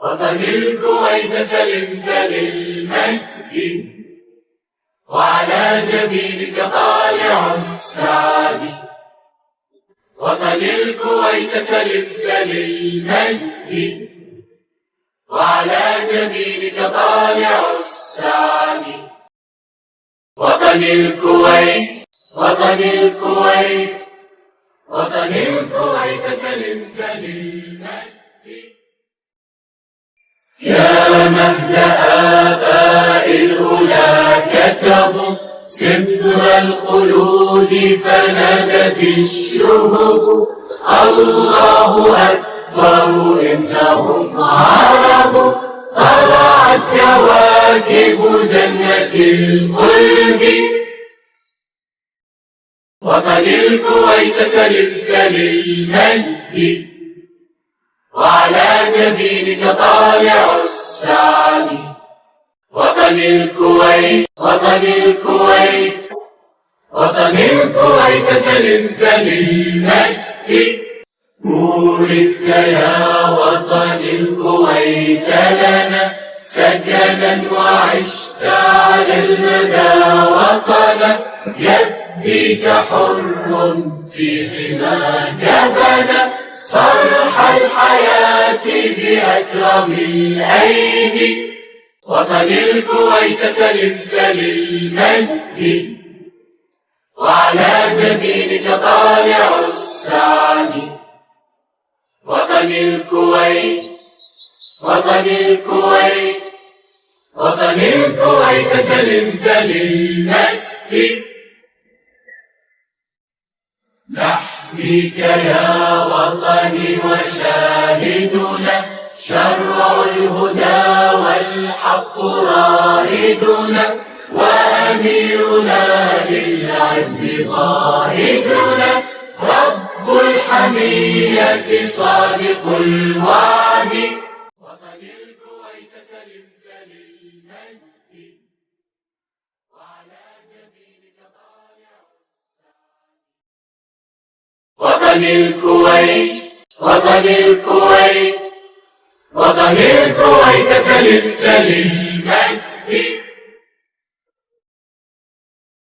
وطن الكويت سلمت للمجد، وعلى جبينك طالع السعد. وطن الكويت سلمت للمجد، وعلى جبينك طالع السعد. وطن الكويت، وطن الكويت، وطن الكويت سلمت للمجد. يا مهد آباء الأولى كتبوا سفر الخلود فنادت الشهب. الله أكبر إنهم عرب، طلعت كواكب جنة الخلد. وطن الكويت سلمت للمجد، وعلى جبينك طالع السعد. وطن الكويت، وطن الكويت، وطن الكويت سلمت للمجد. ولدت يا وطن الكويت لنا سكنا، وعشت على المدى وطنا. يفديك حر في حماك بنى، صرح الحياة بأكرم الأيدي. وطن الكويت سلمت للمجد، وعلى جبينك طالع السعد. وطن الكويت، وطن الكويت، وطن الكويت سلمت للمجد. نحميك يا وطني وشاهدنا، شرع الهدى والحق راهدنا، وأميرنا للعز قائدنا. رب الحمية صادق الوعد. وطن الكويت سلمت للمجد، وعلى جبينك طالع السعد. وطن الكويت، وطن الكويت، وطن الكويت سلمت للمجد.